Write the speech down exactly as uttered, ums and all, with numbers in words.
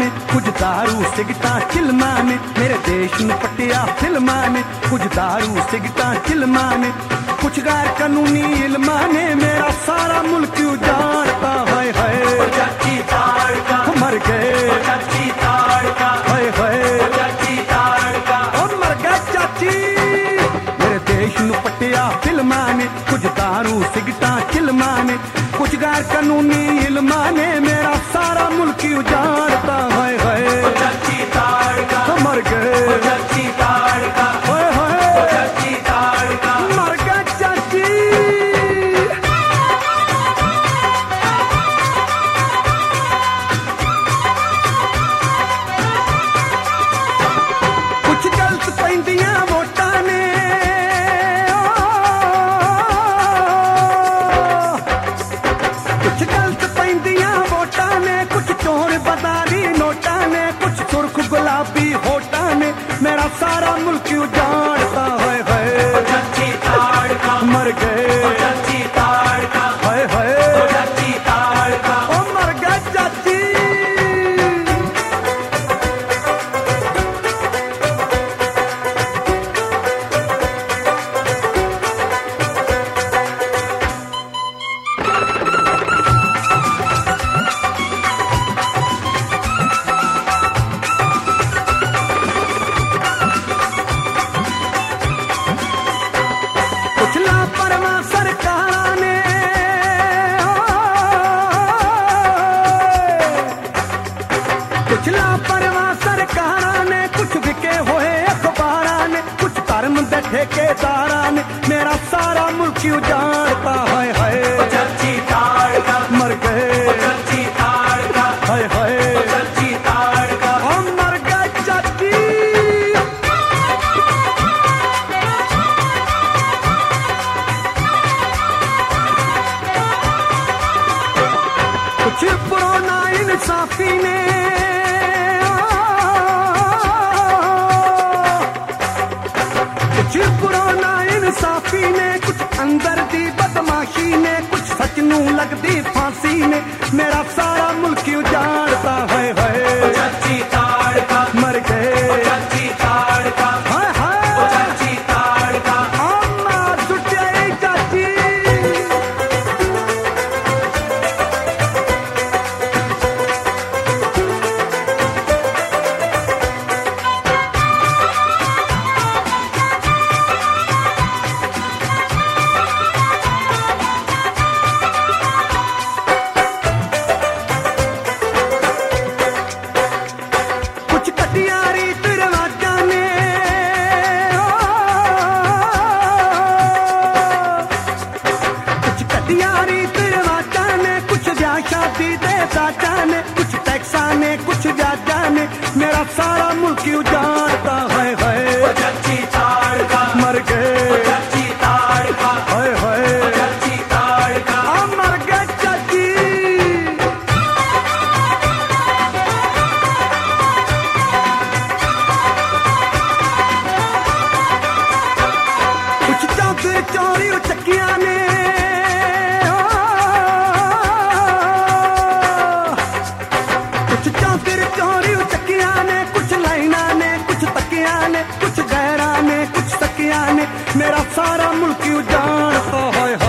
ने, कुछ दारू सिगटा चिलमा ने, मेरे देश नूं पटिया फिल्मां ने, कुछ दारू सिगटा चिलमा ने, कुछ गैर कानूनी इल्मां ने, मेरा सारा मुल्क उजाड़ता है। हाय मर गए हाय हाय मर गए चाची, मेरे देश नूं पटिया फिल्मां ने, कुछ दारू सिगटा चिलमा ने, कुछ गैर कानूनी इल्मां ने, मेरा सारा मुल्क उजाड़ता है। हाय मर गए मर गए चाची। कुछ गलत पैंदियां वोटां ने, कुछ गलत पैंदियां वोटां ने, कुछ चोर बदारी नोटां ने, कुछ सुर्ख गुलाबी होटां ने, मेरा सारा मुल्क उजाड़ता है। मर गए हाय हाय ओ मर गए चाची। कुछ लापरवाह सरकारां ने, कुछ लापरवाह सरकारां ने, कुछ विके होए अखबारां ने, कुछ धर्म दे ठेकेदारां ने, मेरा सारा मुल्क उजाड़ता है। हाय मर गए हाय हाय ओ मर गए चाची। कुछ पुराना इंसाफी ने, कुछ पुराना इंसाफी ने, कुछ अंदर दी बदमाशी ने, कुछ सच नूं लगदी फांसी ने, मेरा सारा मुल्क उजाड़ता है। हाय मर गए हाय हाय अम्मा सुट्टे चाची। कुछ कटियारी दरवाजा ने, कुछ कटियारी दरवाजा ने, कुछ ब्याह शादी दे साजा ने, कुछ टैक्सा ने, कुछ ब्याजा ने, मेरा सारा मुल्क उजाड़ता है। हाय मर गए हाय हाय आ मर गए चाची। कुछ चौधरी चोरी चक्कियां ने, कुछ चौधरी चोरी चक्कियां ने, कुछ लाइना ने, कुछ तकिया ने, कुछ गैरा ने, कुछ सकिया ने, मेरा सारा मुल्क उजाड़ता है।